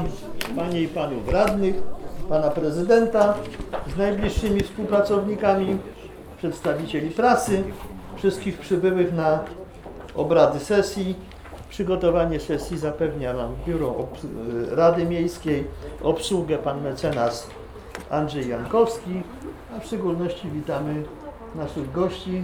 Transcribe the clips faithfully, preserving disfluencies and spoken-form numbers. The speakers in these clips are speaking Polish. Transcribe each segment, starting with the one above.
Panie i Panów Radnych, Pana Prezydenta z najbliższymi współpracownikami, przedstawicieli prasy, wszystkich przybyłych na obrady sesji. Przygotowanie sesji zapewnia nam Biuro Rady Miejskiej, obsługę Pan Mecenas Andrzej Jankowski, a w szczególności witamy naszych gości,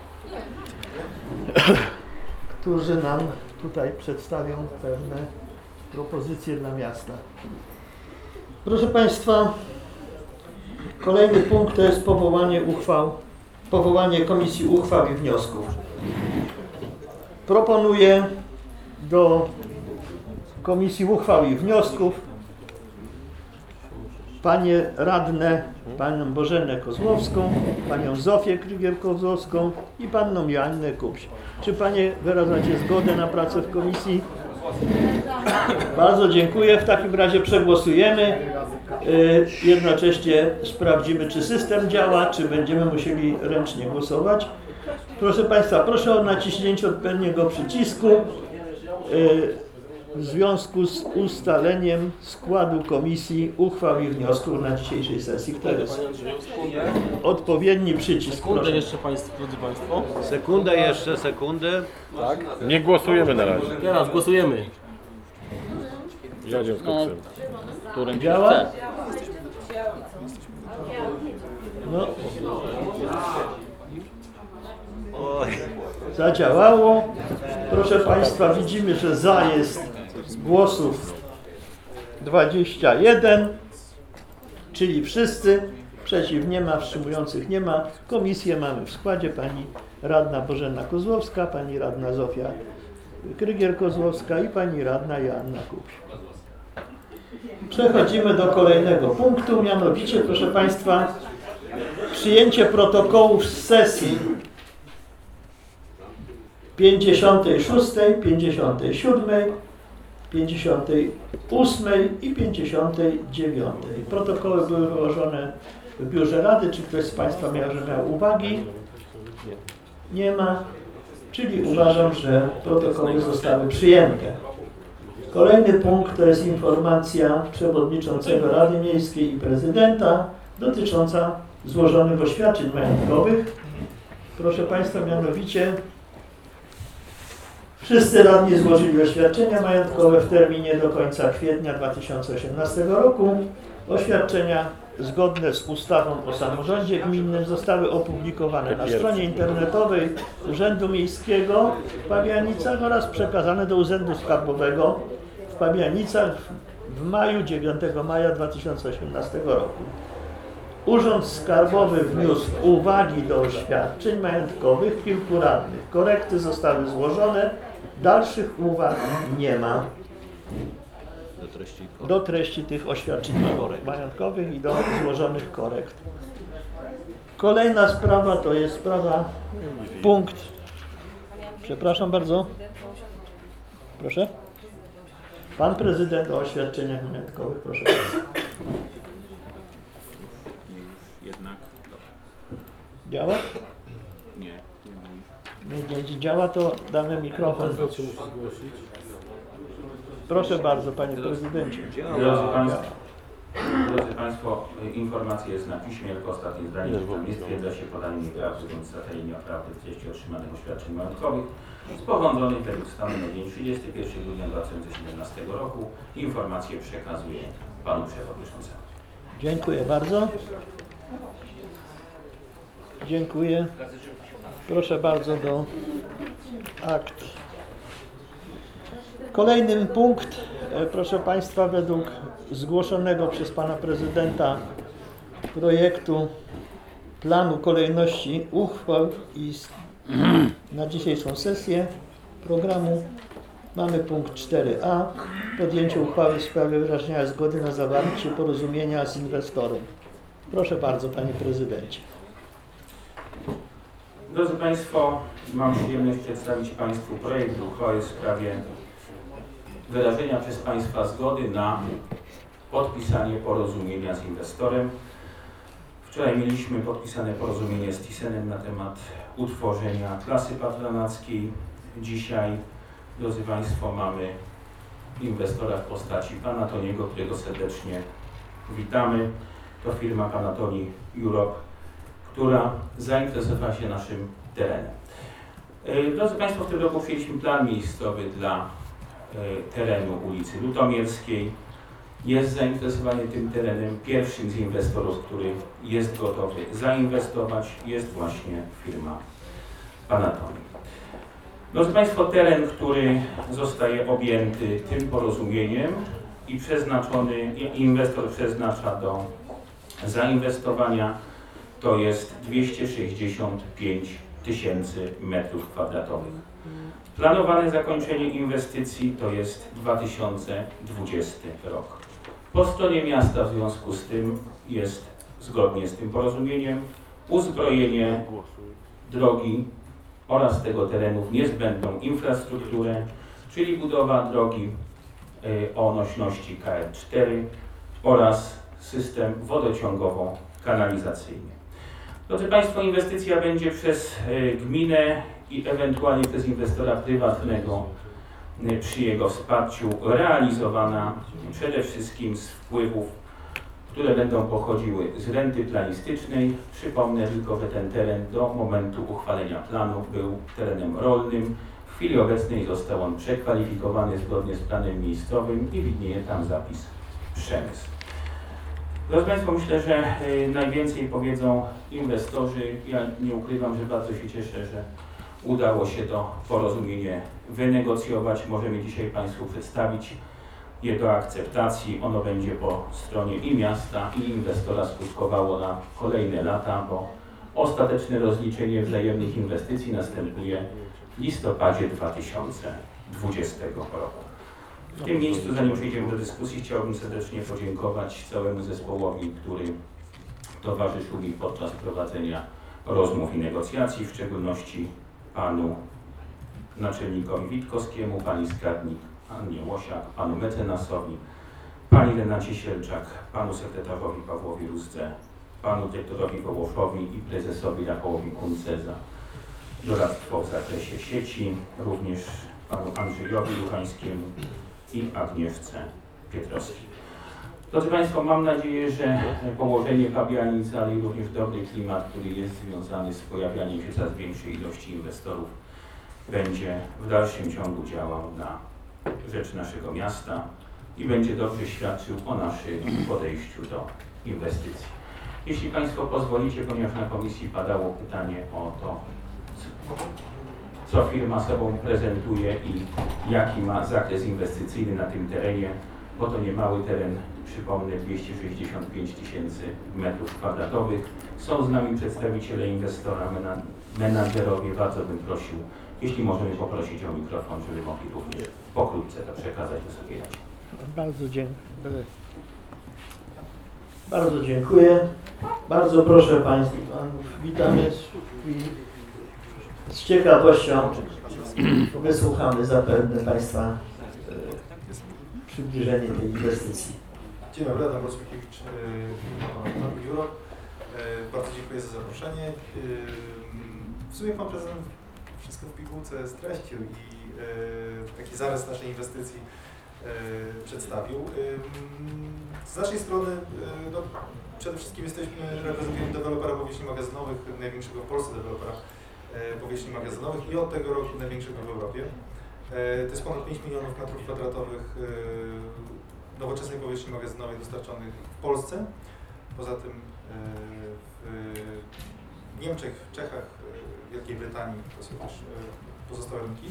którzy nam tutaj przedstawią pewne propozycje dla miasta. Proszę Państwa, kolejny punkt to jest powołanie uchwał, powołanie Komisji Uchwał i Wniosków. Proponuję do Komisji Uchwał i Wniosków Panie Radne, Panią Bożenę Kozłowską, Panią Zofię Krygier-Kozłowską i Panną Joannę Kupś. Czy Panie wyrażacie zgodę na pracę w Komisji? Bardzo dziękuję. W takim razie przegłosujemy. Jednocześnie sprawdzimy, czy system działa, czy będziemy musieli ręcznie głosować. Proszę Państwa, proszę o naciśnięcie odpowiedniego przycisku w związku z ustaleniem składu Komisji Uchwał i Wniosków na dzisiejszej sesji. Kto jest? Odpowiedni przycisk. Sekundę Proszę. jeszcze Państwo, drodzy Państwo. Sekundę jeszcze, sekundę. Tak. Nie głosujemy na razie. Teraz głosujemy. Dziadziem z koksem. Którym Działa? chce. No, Oj. zadziałało. Proszę Państwa, widzimy, że za jest głosów dwadzieścia jeden, czyli wszyscy. Przeciw nie ma, wstrzymujących nie ma. Komisję mamy w składzie pani radna Bożena Kozłowska, pani radna Zofia Krygier-Kozłowska i pani radna Joanna Kupś. Przechodzimy do kolejnego punktu, mianowicie, proszę Państwa, przyjęcie protokołów z sesji pięćdziesiątej szóstej, pięćdziesiątej siódmej, pięćdziesiątej ósmej i pięćdziesiątej dziewiątej. Protokoły były wyłożone w Biurze Rady. Czy ktoś z Państwa miał, że miał uwagi? Nie ma. Czyli uważam, że protokoły zostały przyjęte. Kolejny punkt to jest informacja przewodniczącego Rady Miejskiej i prezydenta dotycząca złożonych oświadczeń majątkowych. Proszę Państwa, mianowicie wszyscy radni złożyli oświadczenia majątkowe w terminie do końca kwietnia dwa tysiące osiemnastego roku. Oświadczenia zgodne z ustawą o samorządzie gminnym zostały opublikowane na stronie internetowej Urzędu Miejskiego w Pabianicach oraz przekazane do Urzędu Skarbowego w Pabianicach w maju, dziewiątego maja dwa tysiące osiemnastego roku. Urząd Skarbowy wniósł uwagi do oświadczeń majątkowych kilku radnych. Korekty zostały złożone, dalszych uwag nie ma Do treści. do treści tych oświadczeń majątkowych i do złożonych korekt. Kolejna sprawa to jest sprawa, punkt, przepraszam bardzo, proszę. Pan prezydent o oświadczeniach majątkowych, proszę bardzo. Jednak Działa? nie. Nie, nie działa, to damy mikrofon. Proszę bardzo, panie prezydencie. Drodzy Państwo, drodzy Państwo, informacja jest na piśmie, tylko ostatnie zdanie, że tam nie stwierdza się podanie nieprawdy bądź zatajenia prawdy w treści otrzymanych oświadczeń majątkowych sporządzonych według stanu na dzień trzydziestego pierwszego grudnia dwa tysiące siedemnastego roku. Informację przekazuję Panu Przewodniczącemu. Dziękuję bardzo. Dziękuję. Proszę bardzo do akt. Kolejny punkt, proszę Państwa, według zgłoszonego przez Pana Prezydenta projektu planu kolejności uchwał i na dzisiejszą sesję programu mamy punkt cztery a. Podjęcie uchwały w sprawie wyrażenia zgody na zawarcie porozumienia z inwestorem. Proszę bardzo, Panie Prezydencie. Drodzy Państwo, mam przyjemność przedstawić Państwu projekt uchwały w sprawie wyrażenia przez Państwa zgody na podpisanie porozumienia z inwestorem. Wczoraj mieliśmy podpisane porozumienie z Thysenem na temat utworzenia klasy patronackiej. Dzisiaj, drodzy Państwo, mamy inwestora w postaci pana Toniego, którego serdecznie witamy. To firma Panatoni Europe, która zainteresowała się naszym terenem. Drodzy Państwo, w tym roku przyjęliśmy plan miejscowy dla terenu ulicy Lutomierskiej. Jest zainteresowanie tym terenem. Pierwszym z inwestorów, który jest gotowy zainwestować, jest właśnie firma Panatoni. Drodzy Państwo, teren, który zostaje objęty tym porozumieniem i przeznaczony, inwestor przeznacza do zainwestowania, to jest dwieście sześćdziesiąt pięć tysięcy metrów kwadratowych. Planowane zakończenie inwestycji to jest dwa tysiące dwudziesty rok. Po stronie miasta w związku z tym jest, zgodnie z tym porozumieniem, uzbrojenie drogi oraz tego terenu w niezbędną infrastrukturę, czyli budowa drogi o nośności K R cztery oraz system wodociągowo-kanalizacyjny. Drodzy Państwo, inwestycja będzie przez gminę i ewentualnie przez inwestora prywatnego przy jego wsparciu realizowana przede wszystkim z wpływów, które będą pochodziły z renty planistycznej. Przypomnę tylko, że ten teren do momentu uchwalenia planu był terenem rolnym. W chwili obecnej został on przekwalifikowany zgodnie z planem miejscowym i widnieje tam zapis przemysł. Drodzy Państwo, myślę, że najwięcej powiedzą inwestorzy. Ja nie ukrywam, że bardzo się cieszę, że udało się to porozumienie wynegocjować. Możemy dzisiaj Państwu przedstawić je do akceptacji. Ono będzie po stronie i miasta, i inwestora skutkowało na kolejne lata, bo ostateczne rozliczenie wzajemnych inwestycji następuje w listopadzie dwa tysiące dwudziestego roku. W tym miejscu, zanim przejdziemy do dyskusji, chciałbym serdecznie podziękować całemu zespołowi, który towarzyszył mi podczas prowadzenia rozmów i negocjacji, w szczególności panu naczelnikowi Witkowskiemu, pani skarbnik Annie Łosiak, panu mecenasowi, pani Renacie Sielczak, panu sekretarzowi Pawłowi Rózdze, panu dyrektorowi Wołoszowi i prezesowi Rafałowi Kunce za doradztwo w zakresie sieci, również panu Andrzejowi Luchańskiemu i Agnieszce Pietrowskiej. Drodzy Państwo, mam nadzieję, że położenie Pabianic, ale i również dobry klimat, który jest związany z pojawianiem się coraz większej ilości inwestorów, będzie w dalszym ciągu działał na rzecz naszego miasta i będzie dobrze świadczył o naszym podejściu do inwestycji. Jeśli Państwo pozwolicie, ponieważ na komisji padało pytanie o to, co firma sobą prezentuje i jaki ma zakres inwestycyjny na tym terenie, bo to nie mały teren, przypomnę, dwieście sześćdziesiąt pięć tysięcy metrów kwadratowych. Są z nami przedstawiciele inwestora, menadżerowie. Bardzo bym prosił, jeśli możemy poprosić o mikrofon, żeby mogli również pokrótce to przekazać Wysokiej Radzie. Bardzo dziękuję. Bardzo dziękuję. Bardzo proszę Państwa, witamy i z ciekawością wysłuchamy zapewne Państwa e, przybliżenie tej inwestycji. Dzień dobry, Adam Rozwikiewicz, Panatoni Europe. Bardzo dziękuję za zaproszenie. W sumie Pan Prezydent wszystko w pigułce streścił i taki zarys naszej inwestycji przedstawił. Z naszej strony no, przede wszystkim jesteśmy, reprezentujemy dewelopera powierzchni magazynowych, największego w Polsce dewelopera powierzchni magazynowych i od tego roku największego w Europie. To jest ponad pięć milionów metrów kwadratowych nowoczesnej powierzchni magazynowej dostarczonych w Polsce. Poza tym w Niemczech, w Czechach, w Wielkiej Brytanii to są też pozostałe rynki.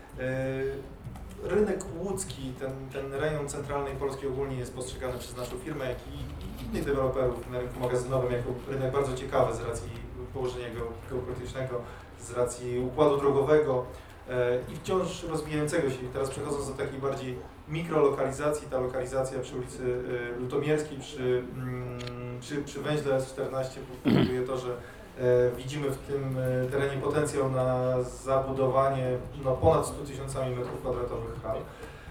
Rynek łódzki, ten, ten rejon centralnej Polski ogólnie jest postrzegany przez naszą firmę, jak i innych deweloperów na rynku magazynowym jako rynek bardzo ciekawy z racji położenia geopolitycznego, z racji układu drogowego i wciąż rozwijającego się. Teraz przechodząc do takiej bardziej mikrolokalizacji, ta lokalizacja przy ulicy Lutomierskiej, przy, przy, przy węźle S czternaście powoduje to, że widzimy w tym terenie potencjał na zabudowanie no, ponad stu tysiącami metrów kwadratowych hal.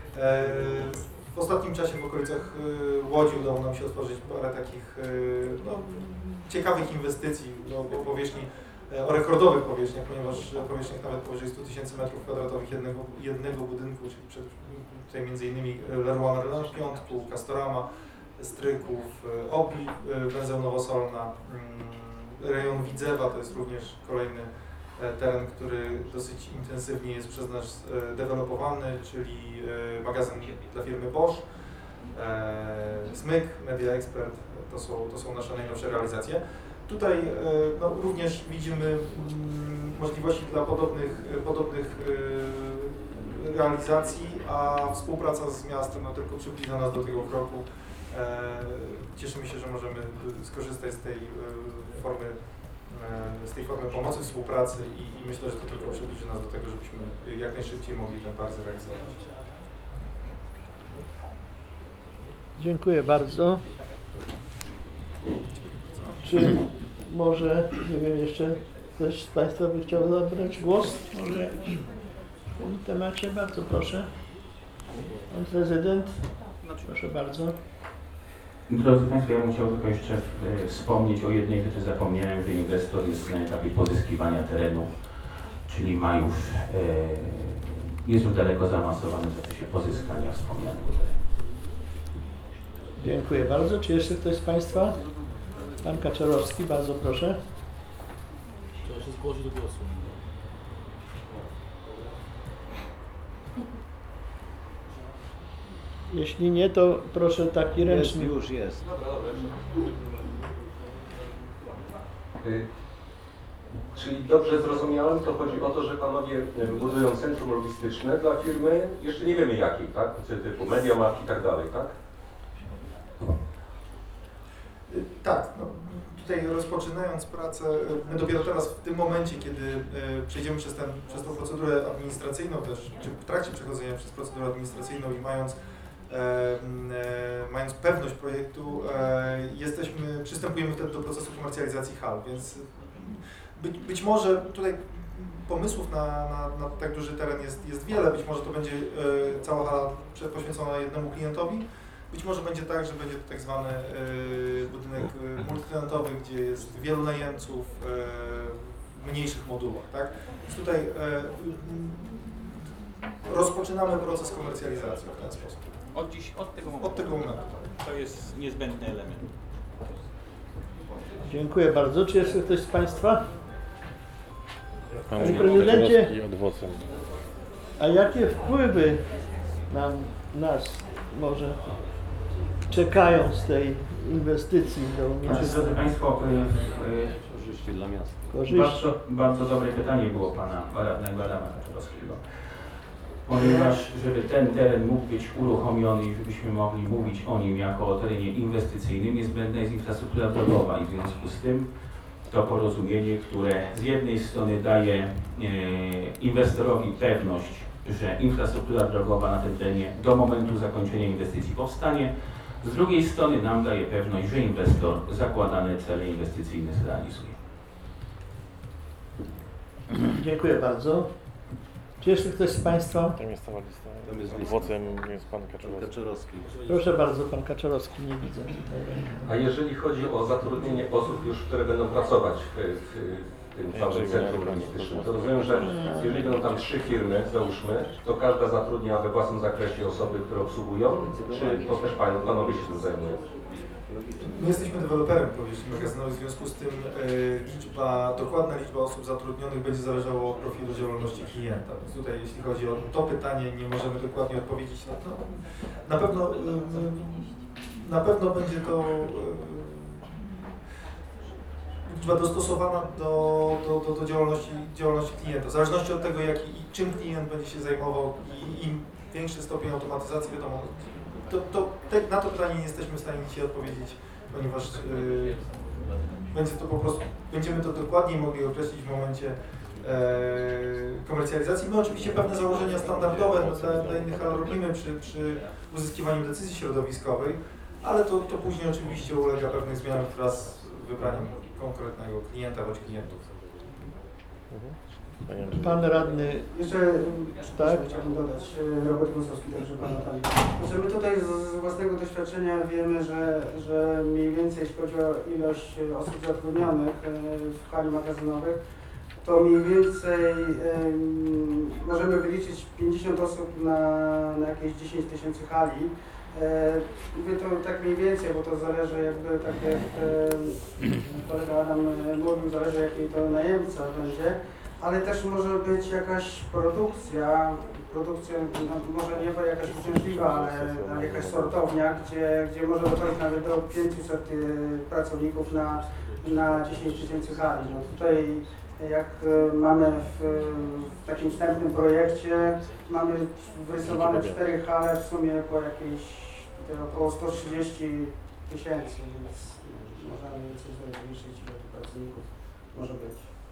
W ostatnim czasie w okolicach Łodzi udało nam się otworzyć parę takich no, ciekawych inwestycji no, o powierzchni e, o rekordowych powierzchniach, ponieważ powierzchniach nawet powyżej stu tysięcy metrów kwadratowych jednego, jednego budynku, czyli przed, tutaj między innymi Leroy Merlin w piątku, Castorama, Stryków, e, Opli, e, węzeł Nowosolna, mm, rejon Widzewa to jest również kolejny e, teren, który dosyć intensywnie jest przez nas e, dewelopowany, czyli e, magazyn dla firmy Bosch, e, Smyk, Media Expert, to są, to są nasze najnowsze realizacje. Tutaj e, no, również widzimy mm, możliwości dla podobnych, podobnych e, realizacji, a współpraca z miastem no, tylko przybliża nas do tego kroku. E, cieszymy się, że możemy skorzystać z tej e, formy, e, z tej formy pomocy, współpracy i, i myślę, że to tylko przybliży nas do tego, żebyśmy jak najszybciej mogli ten park zrealizować. Dziękuję bardzo. Czy może, nie wiem, jeszcze ktoś z Państwa by chciał zabrać głos? Może w tym temacie? Bardzo proszę. Pan prezydent, proszę bardzo. Drodzy Państwo, ja bym chciał tylko jeszcze e, wspomnieć o jednej rzeczy, zapomniałem, że inwestor jest na etapie pozyskiwania terenu, czyli ma już, e, jest już daleko zaawansowany w zakresie pozyskania wspomnianego terenu. Dziękuję bardzo. Czy jeszcze ktoś z Państwa? Pan Kaczorowski, bardzo proszę. Trzeba się zgłosić do głosu. Jeśli nie, to proszę taki Jest, ręczny. już jest. Y, Czyli dobrze zrozumiałem, to chodzi o to, że panowie y, budują centrum logistyczne dla firmy, jeszcze nie wiemy jakiej, tak? Czy typu MediaMarkt i tak dalej, tak? Y, Tak, no, tutaj rozpoczynając pracę, y, my dopiero teraz w tym momencie, kiedy y, przejdziemy przez, ten, przez tą procedurę administracyjną też, czy w trakcie przechodzenia przez procedurę administracyjną i mając, e, e, mając pewność projektu, e, jesteśmy, przystępujemy wtedy do procesu komercjalizacji hal, więc być, być może tutaj pomysłów na, na, na tak duży teren jest, jest wiele, być może to będzie e, cała hala poświęcona jednemu klientowi. Być może będzie tak, że będzie to tak zwany y, budynek y, multitenantowy, gdzie jest wielu najemców y, w mniejszych modułach, tak? Więc tutaj y, y, rozpoczynamy proces komercjalizacji w ten sposób. Od dziś, od tego momentu. Od tego momentu. To jest niezbędny element. Dziękuję bardzo. Czy jeszcze ktoś z Państwa? Pan Panie prezydencie, adwocem. a jakie wpływy nam, nas może czekają z tej inwestycji do Znaczy, drodzy Państwo, y, y, Korzyści dla miasta. korzyści? Bardzo, bardzo dobre pytanie było Pana radnego Adama Kaczorowskiego. Ponieważ, żeby ten teren mógł być uruchomiony i żebyśmy mogli mówić o nim jako o terenie inwestycyjnym, niezbędna jest infrastruktura drogowa i w związku z tym to porozumienie, które z jednej strony daje e, inwestorowi pewność, że infrastruktura drogowa na tym terenie do momentu zakończenia inwestycji powstanie, z drugiej strony nam daje pewność, że inwestor zakładane cele inwestycyjne zrealizuje. Dziękuję bardzo. Czy jeszcze ktoś z Państwa? Tam jest cała lista. Tam jest lista. Adwocem jest pan Kaczorowski. Kaczorowski. Proszę bardzo, Pan Kaczorowski, nie widzę tutaj. A jeżeli chodzi o zatrudnienie osób już, które będą pracować w, w tym całym centrum logistycznym, to rozumiem, że jeżeli będą tam trzy firmy, załóżmy, to każda zatrudnia we własnym zakresie osoby, które obsługują, czy to też pan, panowie się tym zajmują? My jesteśmy deweloperem powierzchni magazynowej, w związku z tym y, liczba, dokładna liczba osób zatrudnionych będzie zależała od profilu działalności klienta. Więc tutaj jeśli chodzi o to pytanie, nie możemy dokładnie odpowiedzieć na to. Na pewno, y, y, na pewno będzie to y, liczba dostosowana do, do, do, do działalności, działalności klienta. W zależności od tego, jak i czym klient będzie się zajmował i im większy stopień automatyzacji, wiadomo, To, to, te, na to pytanie nie jesteśmy w stanie dzisiaj odpowiedzieć, ponieważ yy, będzie to po prostu, będziemy to dokładniej mogli określić w momencie yy, komercjalizacji. My oczywiście pewne założenia standardowe dla, dla innych hal robimy przy, przy uzyskiwaniu decyzji środowiskowej, ale to, to później oczywiście ulega pewnych zmianom wraz z wybraniem konkretnego klienta bądź klientów. Panie Andrzeju. Pan radny, Jeszcze tak? tak? chciałbym dodać, e, Robert Wąsowski, także Pana Pani. Znaczy my tutaj z, z własnego doświadczenia wiemy, że, że mniej więcej jeśli chodzi o ilość osób zatrudnionych e, w hali magazynowych, to mniej więcej em, możemy wyliczyć pięćdziesiąt osób na, na jakieś dziesięć tysięcy hali. E, Mówię to tak mniej więcej, bo to zależy jakby, tak jak e, kolega Adam e, mówił, zależy jaki to najemca będzie, ale też może być jakaś produkcja, produkcja no, może nie jakaś uciążliwa, ale, ale jakaś sortownia, gdzie, gdzie może dochodzić nawet do pięciuset e, pracowników na, na dziesięć tysięcy hali. No tutaj jak e, mamy w, w takim wstępnym projekcie, mamy wyrysowane cztery hale w sumie po jakieś tutaj około sto trzydzieści tysięcy, więc możemy mniej więcej sobie wyliczyć, ile tu pracowników może być.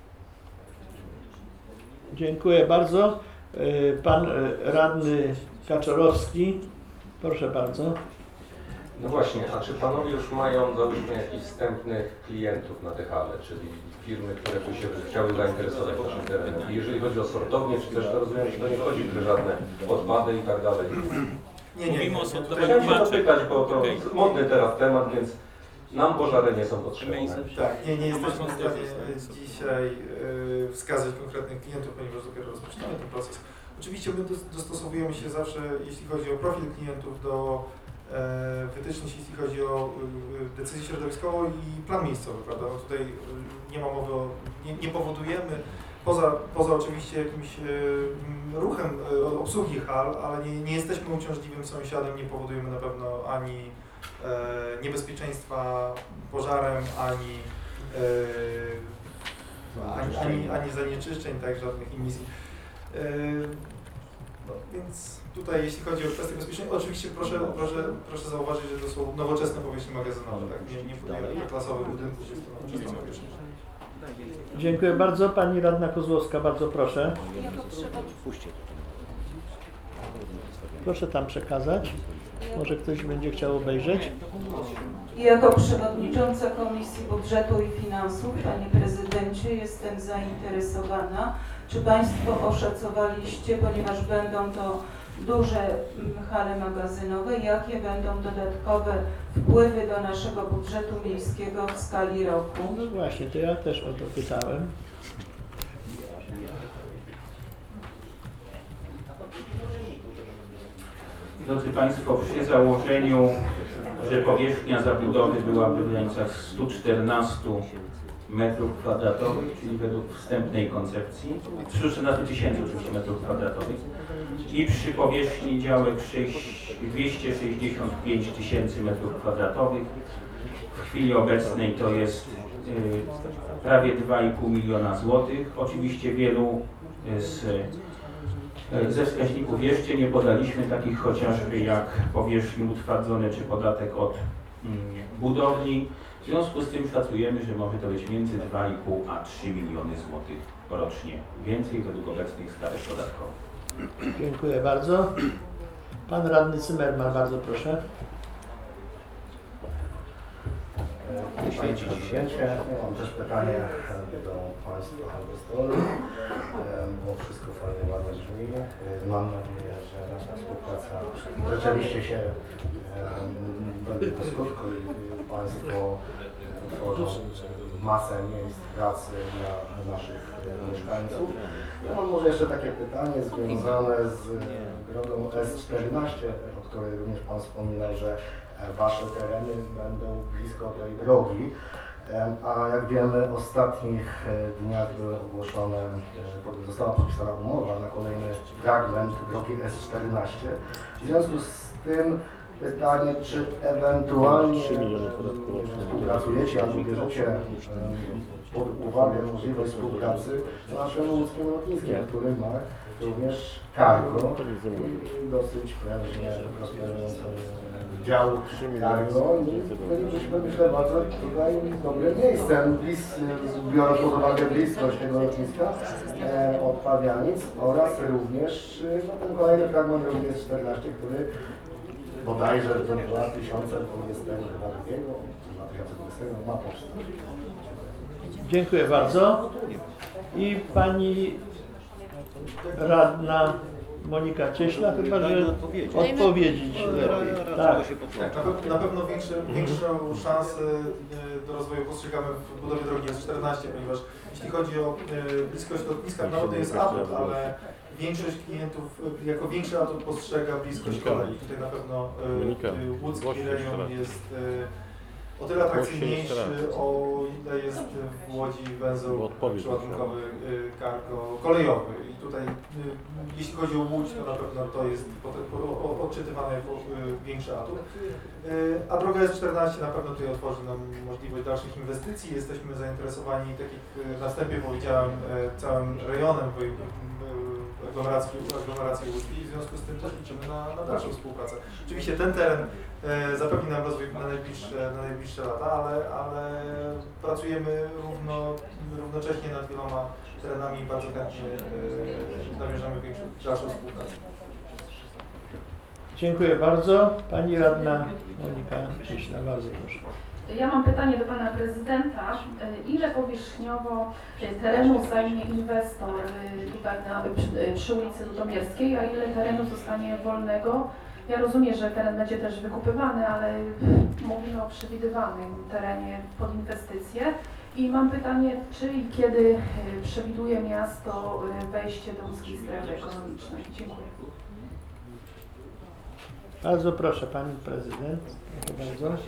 dziękuję bardzo. Y, Pan y, radny Kaczorowski, proszę bardzo. No właśnie, a czy panowie już mają, załóżmy, jakichś wstępnych klientów na te hale, czyli firmy, które by się chciały zainteresować naszym terenem? I jeżeli chodzi o sortownię, czy też to rozumiem, że to nie chodzi o żadne odpady i tak dalej? Nie, nie, Mówimy o nie. sortowaniu Chciałem się paczek. dopytać, bo to Okej. modny teraz temat, więc nam pożary nie są potrzebne. Tak, nie, nie jesteśmy w stanie dzisiaj y, wskazać konkretnych klientów, ponieważ dopiero rozpoczynamy ten proces. Oczywiście my dos- dostosowujemy się zawsze, jeśli chodzi o profil klientów, do e, wytycznych, jeśli chodzi o y, decyzję środowiskową i plan miejscowy, prawda? No tutaj y, nie ma mowy o, nie, nie powodujemy, poza, poza oczywiście jakimś y, ruchem y, obsługi hal, ale nie, nie jesteśmy uciążliwym sąsiadem, nie powodujemy na pewno ani e, niebezpieczeństwa pożarem, ani, e, ani, ani, ani zanieczyszczeń, tak, żadnych emisji. E, no, więc tutaj jeśli chodzi o kwestie bezpieczeństwa, oczywiście proszę, proszę, proszę zauważyć, że to są nowoczesne powierzchnie magazynowe, tak, nie, nie budujemy klasowych budynków, jest to nowoczesna powierzchnia. Dziękuję bardzo. Pani radna Kozłowska, bardzo proszę. Proszę tam przekazać. Może ktoś będzie chciał obejrzeć. Jako przewodnicząca Komisji Budżetu i Finansów, Panie Prezydencie, jestem zainteresowana, czy Państwo oszacowaliście, ponieważ będą to duże hale magazynowe, jakie będą dodatkowe wpływy do naszego budżetu miejskiego w skali roku? No właśnie, to ja też o to pytałem. Drodzy Państwo, przy założeniu, że powierzchnia zabudowy byłaby w granicach stu czternastu metrów kwadratowych, czyli według wstępnej koncepcji, stu czternastu tysięcy oczywiście metrów kwadratowych, i przy powierzchni działek dwieście sześćdziesiąt pięć tysięcy metrów kwadratowych, w chwili obecnej to jest y, prawie dwa i pół miliona złotych. Oczywiście wielu z Ze wskaźników jeszcze nie podaliśmy takich chociażby jak powierzchnie utwardzone czy podatek od mm, budowli. W związku z tym szacujemy, że może to być między dwa i pół a trzy miliony złotych rocznie. Więcej według obecnych stawek podatkowych. Dziękuję bardzo. Pan radny Zimmerman, bardzo proszę. Panie Prezydencie, mam też pytanie do Państwa inwestorów, bo wszystko fajnie, ładnie brzmi. Mam nadzieję, że nasza współpraca rzeczywiście się będzie do skutku i Państwo tworzą masę miejsc pracy dla naszych mieszkańców. Ja mam może jeszcze takie pytanie związane z drogą S czternaście, o której również Pan wspominał, że Wasze tereny będą blisko tej drogi, a jak wiemy w ostatnich dniach były ogłoszone, została podpisana umowa na kolejny fragment drogi S czternaście. W związku z tym pytanie, czy ewentualnie współpracujecie albo bierzecie pod uwagę możliwość współpracy z naszym łódzkim lotniskiem, który ma również cargo i dosyć prężnie prosperujący dział cargo. Bylibyśmy, myślę, bardzo tutaj dobrym miejscem, blis, biorąc pod uwagę bliskość tego lotniska e, od Pawianic oraz również no, ten kolejny fragment drogi S czternaście, który bodajże do dwa tysiące dwudziestego drugiego, dwa tysiące dwudziestego ma powstać. Dziękuję bardzo. I pani radna Monika Cieśla, chyba że Dajmy odpowiedzi. odpowiedzieć lepiej. Tak. się Tak, na, pe- na pewno większe, większą szansę e, do rozwoju postrzegamy w budowie drogi S czternaście, ponieważ jeśli chodzi o e, bliskość lotniska, no to jest atut, ale większość klientów e, jako większy atut postrzega bliskość kolei. Tutaj na pewno e, Monika, e, łódzki głośniej jeszcze rejon raz. jest e, o tyle atrakcyjniejszy, o ile jest w Łodzi węzeł Bo odpowiedź przeładunkowy y, cargo kolejowy. I tutaj, y, jeśli chodzi o Łódź, to na pewno to jest potem- po- po- odczytywane jako y, większy atut. Y, A droga S czternaście na pewno tutaj otworzy nam możliwość dalszych inwestycji. Jesteśmy zainteresowani, tak jak y, na wstępie powiedziałem, y, całym rejonem woj- y, aglomeracji, aglomeracji łódzkiej. W związku z tym też liczymy na, na dalszą współpracę. Oczywiście ten teren e, zapewni nam rozwój na najbliższe, na najbliższe lata, ale, ale pracujemy równo, równocześnie nad wieloma terenami i bardzo chętnie e, nawiążemy większą, dalszą współpracę. Dziękuję bardzo. Pani radna Monika Cieśla, bardzo proszę. Ja mam pytanie do pana prezydenta. Ile powierzchniowo terenu zajmie inwestor tutaj na, przy, przy ulicy Ludomierskiej, a ile terenu zostanie wolnego? Ja rozumiem, że teren będzie też wykupywany, ale mówimy o przewidywanym terenie pod inwestycje. I mam pytanie, czy i kiedy przewiduje miasto wejście do łódzkiej strefy ekonomicznej? Dziękuję. Bardzo proszę, pani prezydent. Proszę bardzo.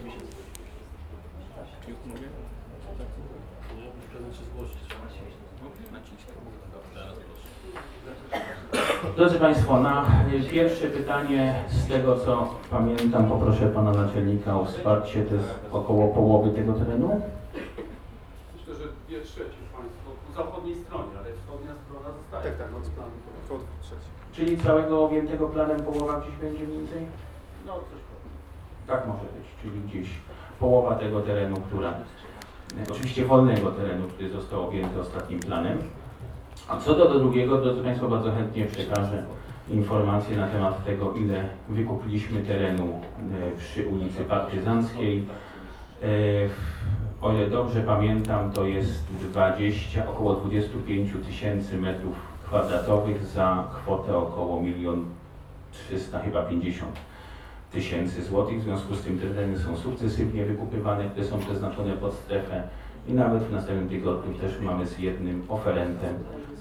Drodzy Państwo, na pierwsze pytanie, z tego co pamiętam, poproszę Pana Naczelnika o wsparcie, to jest około połowy tego terenu. Myślę, że dwie trzecie Państwo po zachodniej stronie, ale wschodnia strona zostaje. Tak, tak, od planu, około trzeci. Czyli całego objętego planem połowa gdzieś będzie mniej więcej? No coś Tak może być, czyli gdzieś połowa tego terenu, która, oczywiście wolnego terenu, który został objęty ostatnim planem. A co do, do drugiego, drodzy Państwo, bardzo chętnie przekażę informacje na temat tego, ile wykupiliśmy terenu e, przy ulicy Partyzanckiej. E, o ile dobrze pamiętam, to jest dwadzieścia, około dwadzieścia pięć tysięcy metrów kwadratowych za kwotę około milion trzysta chyba pięćdziesiąt tysięcy złotych. W związku z tym te tereny są sukcesywnie wykupywane, które są przeznaczone pod strefę i nawet w następnym tygodniu też mamy z jednym oferentem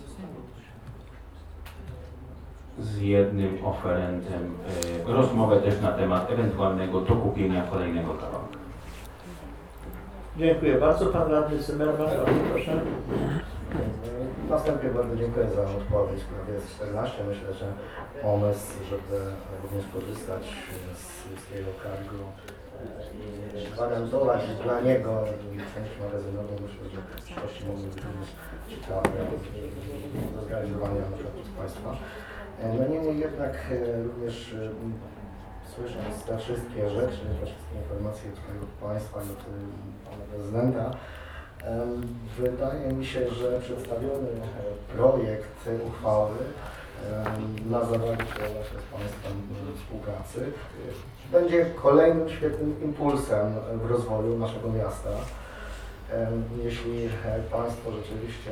z jednym oferentem e, rozmowę też na temat ewentualnego dokupienia kolejnego kawałka. Dziękuję bardzo. Pan radny Zimmerman, bardzo proszę. Na wstępie bardzo dziękuję za odpowiedź na S czternaście. Myślę, że pomysł, żeby również korzystać z ludzkiego cargo i gwarantować dla niego część magazynową, myślę, że w przyszłości mogłoby być również ciekawe do zrealizowania na przykład przez Państwa. No niemniej jednak również słysząc te wszystkie rzeczy, te wszystkie informacje tutaj od Państwa i od Pana Prezydenta, wydaje mi się, że przedstawiony projekt uchwały na zawarcie właśnie z Państwem współpracy będzie kolejnym świetnym impulsem w rozwoju naszego miasta. Jeśli Państwo rzeczywiście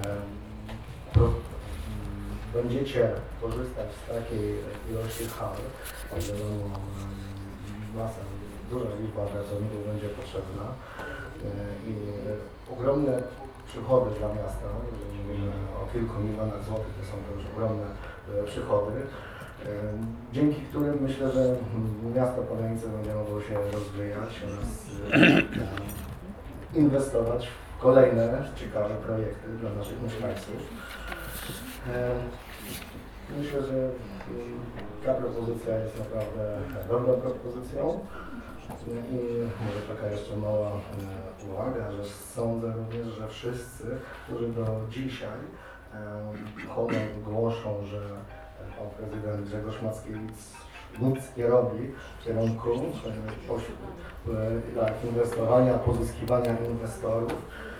będziecie korzystać z takiej ilości hal, wiadomo, masa, duża liczba pracowników będzie potrzebna i ogromne przychody dla miasta, jeżeli mówimy o kilku milionach złotych, to są to już ogromne przychody, dzięki którym myślę, że miasto Podajnice będzie mogło się rozwijać oraz inwestować w kolejne ciekawe projekty dla naszych mieszkańców. Myślę, że ta propozycja jest naprawdę dobrą propozycją i może taka jeszcze mała uwaga, że sądzę również, że wszyscy, którzy do dzisiaj chodzą i głoszą, że pan prezydent Grzegorz Mackiewicz nic nie robi w kierunku tak, inwestowania, pozyskiwania inwestorów.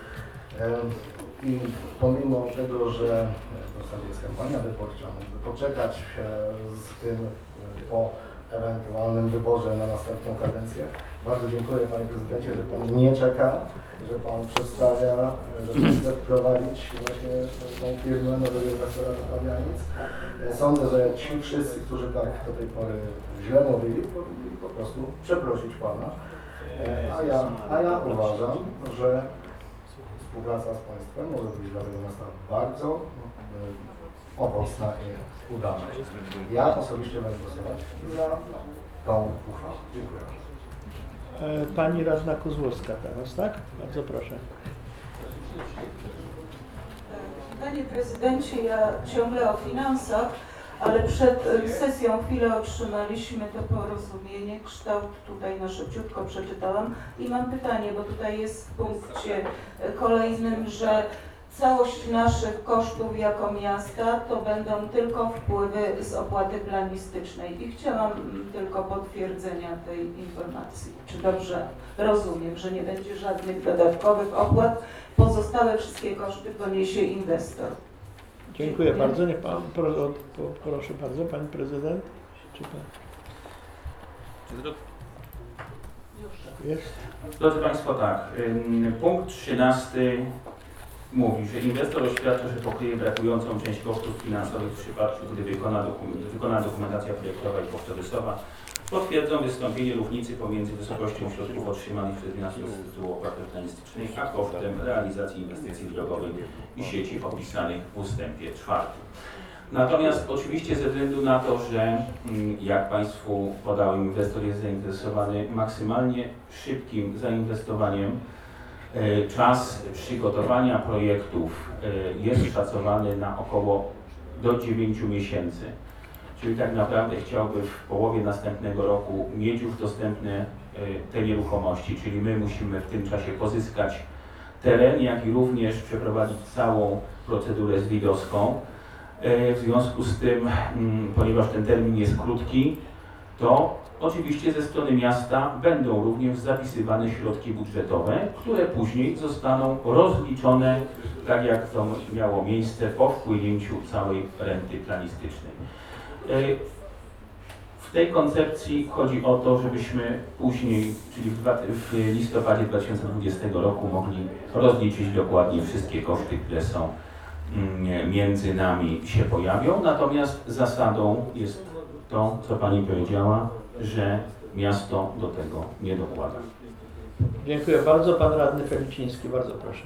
I pomimo tego, że w zasadzie jest kampania wyborcza, żeby poczekać z tym po ewentualnym wyborze na następną kadencję. Bardzo dziękuję Panie Prezydencie, że Pan nie czeka, że Pan przedstawia, że Pan chce wprowadzić właśnie tą firmę nowego inwestora do Pabianic. Sądzę, że ci wszyscy, którzy tak do tej pory źle mówili, powinni po prostu przeprosić Pana. A ja, a ja uważam, że współpraca z Państwem może być dla tego miasta bardzo owocna i udana. Ja osobiście będę głosować za tą uchwałą. Dziękuję. Pani radna Kozłowska teraz, tak? Bardzo proszę. Panie Prezydencie, ja ciągle o finansach, ale przed sesją chwilę otrzymaliśmy to porozumienie, kształt tutaj na szybciutko przeczytałam i mam pytanie, bo tutaj jest w punkcie kolejnym, że całość naszych kosztów jako miasta to będą tylko wpływy z opłaty planistycznej i chciałam tylko potwierdzenia tej informacji. Czy dobrze rozumiem, że nie będzie żadnych dodatkowych opłat, pozostałe wszystkie koszty poniesie inwestor? Dziękuję, Dziękuję. bardzo. Niech pan, pro, pro, proszę bardzo, Pani Prezydent. Czy pan... Jest? Drodzy Państwo, tak, punkt trzynasty mówi, że inwestor oświadcza, że pokryje brakującą część kosztów finansowych w przypadku, gdy wykona, dokum wykona dokumentacja projektowa i kosztorysowa. Potwierdzą wystąpienie różnicy pomiędzy wysokością środków otrzymanych przez miasto z tytułu opłaty planistycznej, a kosztem realizacji inwestycji drogowej i sieci opisanych w ustępie czwartym. Natomiast oczywiście ze względu na to, że jak Państwu podałem, inwestor jest zainteresowany maksymalnie szybkim zainwestowaniem, czas przygotowania projektów jest szacowany na około do dziewięciu miesięcy. Czyli tak naprawdę chciałby w połowie następnego roku mieć już dostępne te nieruchomości, czyli my musimy w tym czasie pozyskać teren, jak i również przeprowadzić całą procedurę zwidowską. W związku z tym, ponieważ ten termin jest krótki, to oczywiście ze strony miasta będą również zapisywane środki budżetowe, które później zostaną rozliczone, tak jak to miało miejsce po wpłynięciu całej renty planistycznej. W tej koncepcji chodzi o to, żebyśmy później, czyli w listopadzie dwa tysiące dwudziestego roku mogli rozliczyć dokładnie wszystkie koszty, które są między nami się pojawią. Natomiast zasadą jest to, co Pani powiedziała, że miasto do tego nie dokłada. Dziękuję bardzo. Pan radny Feliciński, bardzo proszę.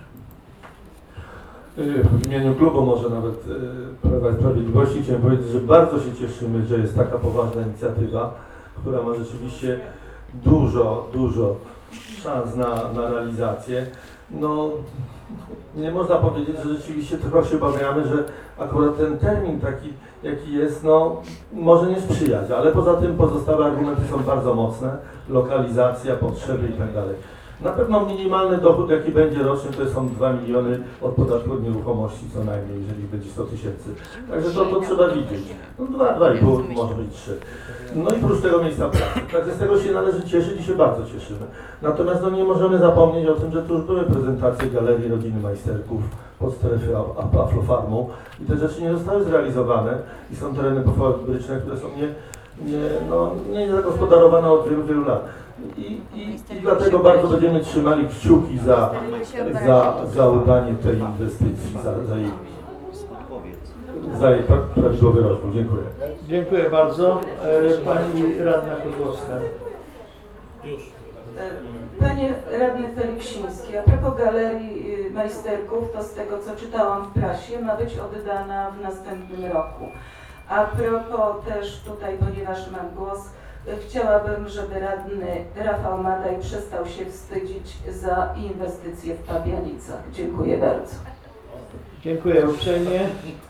W imieniu klubu może nawet Prawa i Sprawiedliwości chciałem powiedzieć, że bardzo się cieszymy, że jest taka poważna inicjatywa, która ma rzeczywiście dużo, dużo szans na, na realizację. No, nie można powiedzieć, że rzeczywiście trochę się obawiamy, że akurat ten termin taki, jaki jest, no, może nie sprzyjać, ale poza tym pozostałe argumenty są bardzo mocne, lokalizacja, potrzeby i tak dalej. Na pewno minimalny dochód, jaki będzie roczny, to są dwa miliony od podatku od nieruchomości co najmniej, jeżeli będzie sto tysięcy. Także to, to trzeba widzieć. No dwa, dwa i pół, może być trzy. No i prócz tego miejsca pracy. Także z tego się należy cieszyć i się bardzo cieszymy. Natomiast no, nie możemy zapomnieć o tym, że tu już były prezentacje Galerii Rodziny Majsterków pod strefy Aflofarmu i te rzeczy nie zostały zrealizowane i są tereny pofabryczne, które są nie, nie, no, nie zagospodarowane od wielu, wielu lat. I, i, I dlatego bardzo będziemy trzymali kciuki za, za, za udanie tej inwestycji, za, za jej, za jej prawidłowy rozwój. Dziękuję. Dziękuję bardzo. Pani radna Kozłowska. Już. Panie radny Feliksiński, a propos Galerii Majsterków, to z tego co czytałam w prasie, ma być oddana w następnym roku. A propos też tutaj, ponieważ mam głos, chciałabym, żeby radny Rafał Madaj przestał się wstydzić za inwestycje w Pabianicach. Dziękuję bardzo. Dziękuję uprzejmie.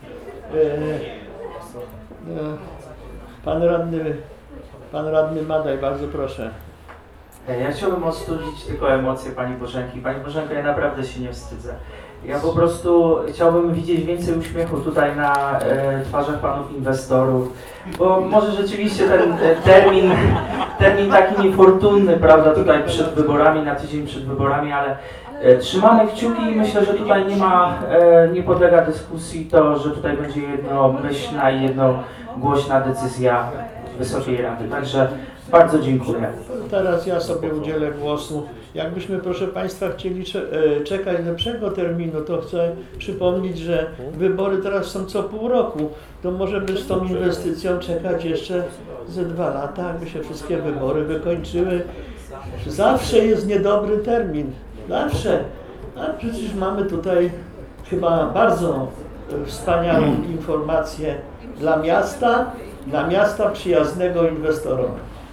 Pan radny, pan radny Madaj, bardzo proszę. Ja chciałbym ostudzić tylko emocje Pani Bożenki. Pani Bożenka, ja naprawdę się nie wstydzę. Ja po prostu chciałbym widzieć więcej uśmiechu tutaj na e, twarzach Panów inwestorów, bo może rzeczywiście ten e, termin, termin taki niefortunny, prawda, tutaj przed wyborami, na tydzień przed wyborami, ale e, trzymamy kciuki i myślę, że tutaj nie ma, e, nie podlega dyskusji to, że tutaj będzie jednomyślna i jednogłośna decyzja Wysokiej Rady. Także bardzo dziękuję. Teraz ja sobie udzielę głosu. Jakbyśmy, proszę Państwa, chcieli czekać lepszego terminu, to chcę przypomnieć, że wybory teraz są co pół roku. To może by z tą inwestycją czekać jeszcze ze dwa lata, jakby się wszystkie wybory wykończyły. Zawsze jest niedobry termin. Zawsze. A przecież mamy tutaj chyba bardzo wspaniałą informację dla miasta, dla miasta przyjaznego inwestorom.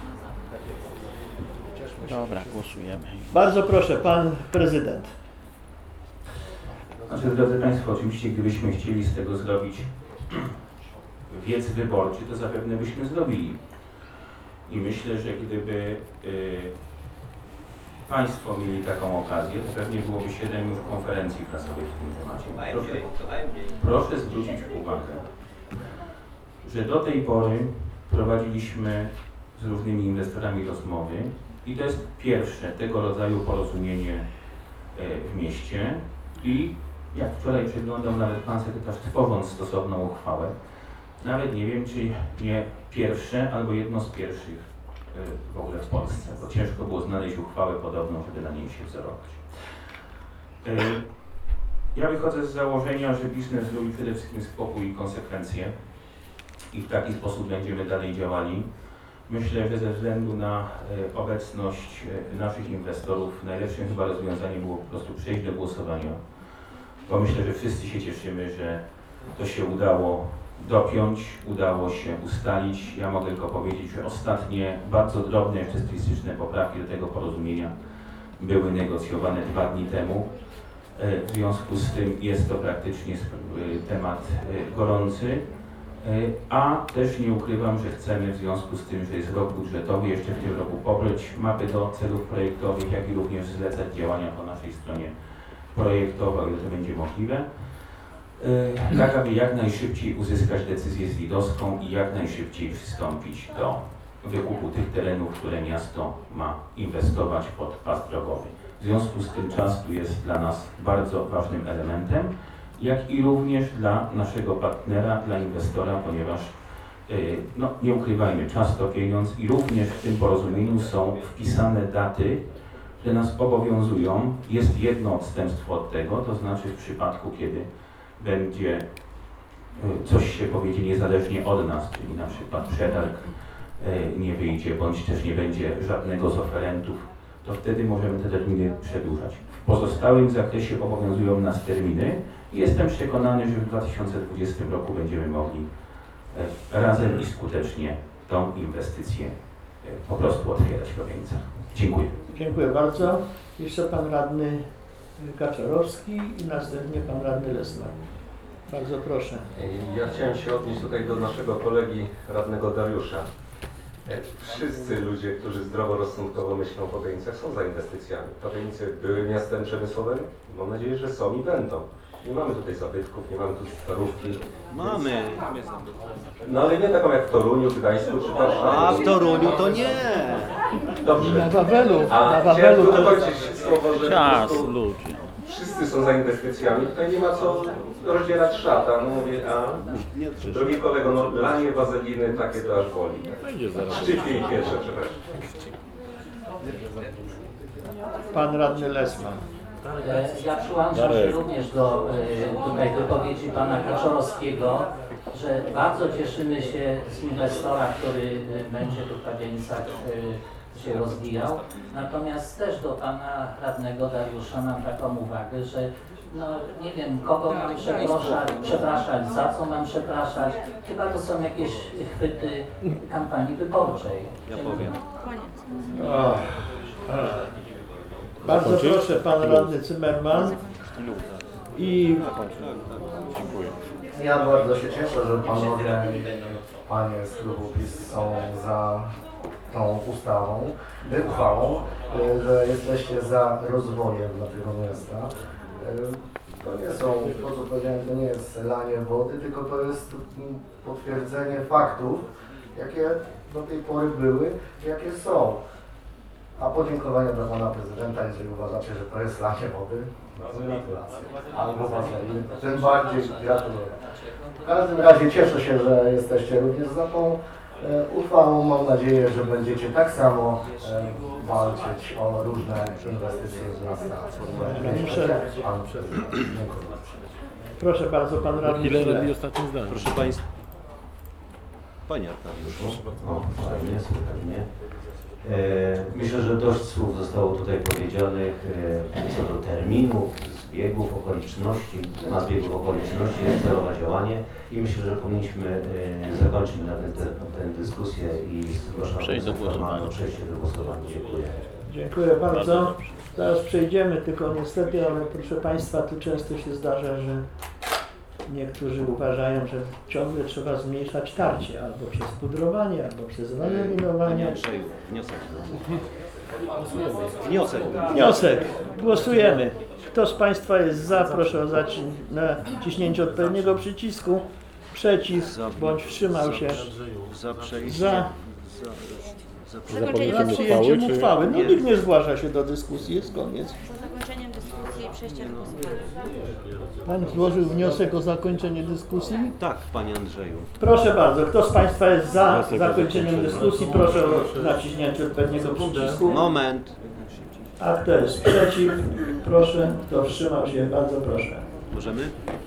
Dobra, głosujemy. Bardzo proszę, pan prezydent. Znaczy, drodzy Państwo, oczywiście gdybyśmy chcieli z tego zrobić wiec wyborczy, to zapewne byśmy zrobili. I myślę, że gdyby y, Państwo mieli taką okazję, to pewnie byłoby siedem już konferencji prasowych w tym temacie. Proszę, proszę zwrócić uwagę, że do tej pory prowadziliśmy z różnymi inwestorami rozmowy i to jest pierwsze tego rodzaju porozumienie w mieście i jak wczoraj przeglądał nawet pan sekretarz, tworząc stosowną uchwałę, nawet nie wiem, czy nie pierwsze albo jedno z pierwszych w ogóle w Polsce, bo ciężko było znaleźć uchwałę podobną, żeby na niej się wzorować. Ja wychodzę z założenia, że biznes lubi przede wszystkim spokój i konsekwencje i w taki sposób będziemy dalej działali. Myślę, że ze względu na e, obecność e, naszych inwestorów najlepszym chyba rozwiązaniem było po prostu przejść do głosowania, bo myślę, że wszyscy się cieszymy, że to się udało dopiąć, udało się ustalić. Ja mogę tylko powiedzieć, że ostatnie bardzo drobne jeszcze stylistyczne poprawki do tego porozumienia były negocjowane dwa dni temu. E, w związku z tym jest to praktycznie e, temat e, gorący. A też nie ukrywam, że chcemy w związku z tym, że jest rok budżetowy, jeszcze w tym roku pobrać mapy do celów projektowych, jak i również zlecać działania po naszej stronie projektowej, o ile to będzie możliwe, tak aby jak najszybciej uzyskać decyzję z lidowską i jak najszybciej przystąpić do wykupu tych terenów, które miasto ma inwestować pod pas drogowy. W związku z tym czas tu jest dla nas bardzo ważnym elementem, jak i również dla naszego partnera, dla inwestora, ponieważ yy, no, nie ukrywajmy, czas to pieniądz i również w tym porozumieniu są wpisane daty, które nas obowiązują. Jest jedno odstępstwo od tego, to znaczy w przypadku, kiedy będzie yy, coś się powiedzie niezależnie od nas, czyli na przykład przetarg yy, nie wyjdzie, bądź też nie będzie żadnego z oferentów, to wtedy możemy te terminy przedłużać. W pozostałym zakresie obowiązują nas terminy. Jestem przekonany, że w dwa tysiące dwudziestym roku będziemy mogli razem i skutecznie tą inwestycję po prostu otwierać do końca. Dziękuję. Dziękuję bardzo. Jeszcze pan radny Kaczorowski i następnie pan radny Lesnar. Bardzo proszę. Ja chciałem się odnieść tutaj do naszego kolegi radnego Dariusza. Wszyscy ludzie, którzy zdroworozsądkowo myślą o Podejnicach, są za inwestycjami. Podejnice były miastem przemysłowym, mam nadzieję, że są i będą. Nie mamy tutaj zabytków, nie mamy tu starówki. Mamy. No ale nie taką jak w Toruniu, Gdańsku czy Warszawie. A w Toruniu to nie. Dobrze. Na Wawelu. A na chciałem Wawelu tu to... dokończyć słowo, że Czas, po prostu ludzie. wszyscy są za inwestycjami. Tutaj nie ma co rozdzierać szata. No mówię, a drogi kolego, no lanie wazeliny takie to aż boli. Szczypie i pierwsze, przepraszam. Pan radny Lesman. Ja przyłączam się również do y, tutaj wypowiedzi pana Kaczorowskiego, że bardzo cieszymy się z inwestora, który y, będzie tu w Pabianicach y, się rozwijał. Natomiast też do pana radnego Dariusza mam taką uwagę, że no nie wiem, kogo mam przepraszać, przepraszać, za co mam przepraszać. Chyba to są jakieś chwyty kampanii wyborczej. Ja powiem. Oh. Bardzo proszę, pan radny Zimmerman. I Dziękuję. Ja bardzo się cieszę, że panowie, panie z klubu PiS są za tą ustawą, uchwałą, że jesteście za rozwojem dla tego miasta. To nie są, to co powiedziałem, to nie jest lanie wody, tylko to jest potwierdzenie faktów, jakie do tej pory były, jakie są. A podziękowania dla pana prezydenta, jeżeli uważacie, że to jest lanie wody, bardzo gratulacje. Albo wazeliny, tym bardziej gratuluję. W każdym razie cieszę się, że jesteście również za tą E, Uchwałą mam nadzieję, że będziecie tak samo e, walczyć o różne inwestycje w miasta. Muszę- Pan prezydent. Dziękuję. Proszę bardzo, pan radny. Ile Szyle. robi ostatnie zdanie? Proszę Państwa. Panie Arkadiuszu. O, fajnie, spokojnie. E, myślę, że dość słów zostało tutaj powiedzianych e, co do terminów, zbiegów, okoliczności, na zbiegów okoliczności jest celowe działanie i myślę, że powinniśmy e, zakończyć na tę tę- tę dyskusję i zgłaszam Przejść do wniosek formalny o głosowania. przejście do głosowania. Dziękuję. Dziękuję bardzo. Zaraz przejdziemy, tylko niestety, ale proszę Państwa, tu często się zdarza, że niektórzy uważają, że ciągle trzeba zmniejszać tarcie, albo przez pudrowanie, albo przez Panie wyeliminowanie. Andrzeju, wniosek. Wniosek. Wniosek. Głosujemy. Kto z Państwa jest za, proszę o naciśnięcie odpowiedniego przycisku. Przeciw, bądź wstrzymał się. Za przejście. Za. Za Za przyjęciem przyjęciem uchwały, czy- uchwały. No Nie. nikt nie zgłasza się do dyskusji, jest koniec. Po zakończeniem dyskusji i przejściem do głosowania. Pan złożył wniosek o zakończenie dyskusji? Tak, Panie Andrzeju. Proszę bardzo, kto z Państwa jest za Wniosek o zakończeniem zakończenie. dyskusji, proszę o naciśnięcie odpowiedniego przycisku. Moment. A kto jest przeciw? Proszę. Kto wstrzymał się? Bardzo proszę. Możemy?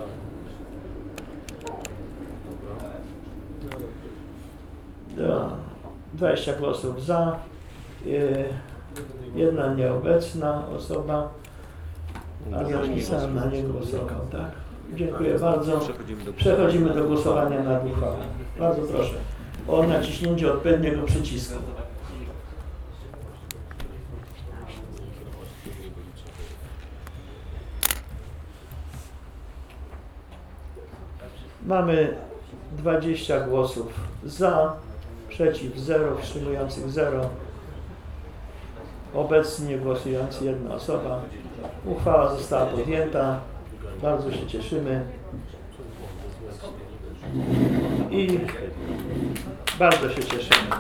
Do dwadzieścia głosów za, y, jedna nieobecna osoba, a zapisałem na nie głosował, tak? Dziękuję bardzo. Przechodzimy do Przechodzimy do głosowania nad uchwałą. Bardzo proszę o naciśnięcie odpowiedniego przycisku. Mamy dwadzieścia głosów za, przeciw zero, wstrzymujących zero. Obecnie głosujący jedna osoba. Uchwała została podjęta. Bardzo się cieszymy. I bardzo się cieszymy.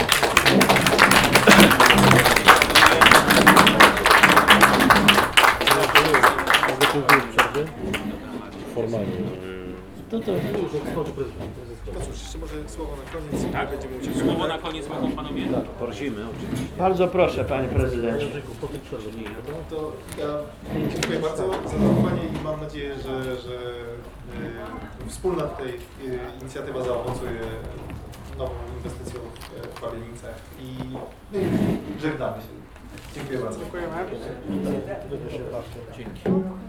Mogę tu wyjść przerwy? Formalnie. To to. No cóż, jeszcze może słowo na koniec. Tak. Będziemy uciec. Słowo na koniec mogą panowie? Prosimy, oczywiście. Bardzo proszę, panie prezydencie. To ja dziękuję bardzo za zaufanie i mam nadzieję, że, że y, wspólna tutaj y, inicjatywa zaowocuje nową inwestycją w, w Babienicach i no i żegnamy się. Dziękuję bardzo. Dziękujemy. Dzięki.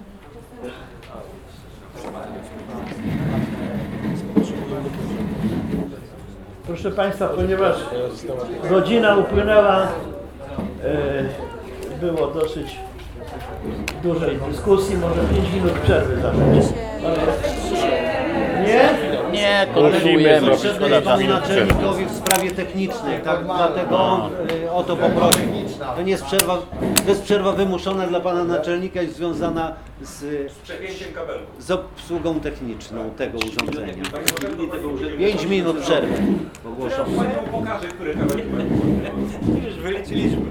Proszę Państwa, ponieważ godzina upłynęła, e, było dosyć dużej dyskusji, może pięć minut przerwy zacząć. Nie? Nie, kontynuujemy. Potrzebny jest Panu Naczelnikowi w sprawie technicznej, tak? Dlatego y, o to poprosił. To nie jest przerwa, to jest przerwa wymuszona dla Pana Naczelnika i związana z, Przepięciem kabelku. z obsługą techniczną tego urządzenia. Pięć minut przerwy ogłoszono. Państwu pokażę, który kabelek. Już wyliczyliśmy.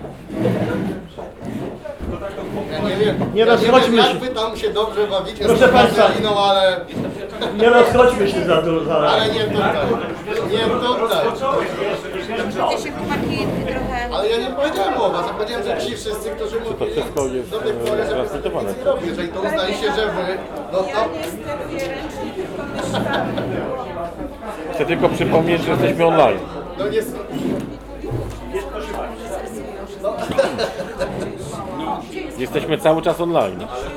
Ja nie wiem, Nie ja rozchodźmy nie wiem, się. jak wy tam się dobrze bawicie Proszę z państwa. Wazeliną, ale, Nie rozchodźmy się za dużo. ale nie tutaj. Nie tutaj. Widzicie się chłopaki trochę... Ale ja nie powiedziałem o was, ja powiedziałem, że ci wszyscy, którzy mówili do tej pory, że wy nic nie robi. Jeżeli to uznaliście, że wy, no to... Ja niestety ręcznie tylko myślałam. Chcę tylko przypomnieć, że jesteśmy online. No nie... No. Jesteśmy cały czas online.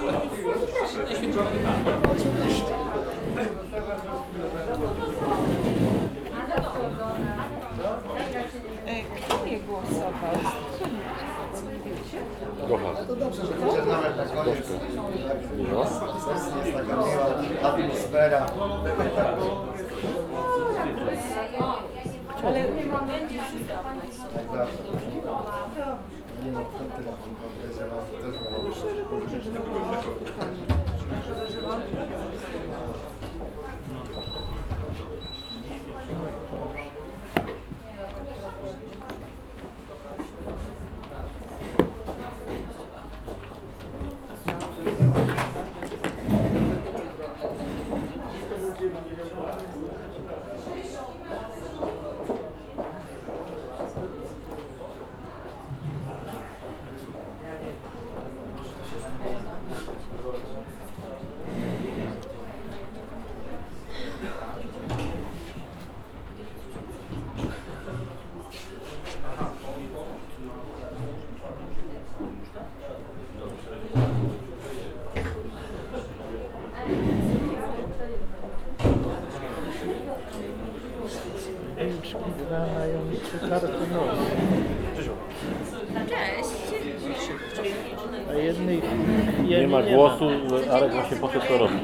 Kto nie głosował? Kocha. To dobrze, że chociaż nawet na koniec No. jest taka miła atmosfera. Ale nie mam Jak zawsze. Nie no, ten telefon, podejrzewam, też A jednej, Nie ma głosu, Arek właśnie po co to robi.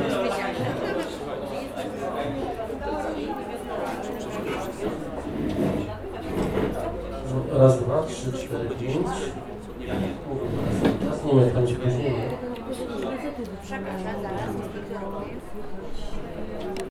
Raz, dwa, trzy, cztery, pięć. Mówię teraz, nie wiem, jak będzie później. Przepraszam, zaraz.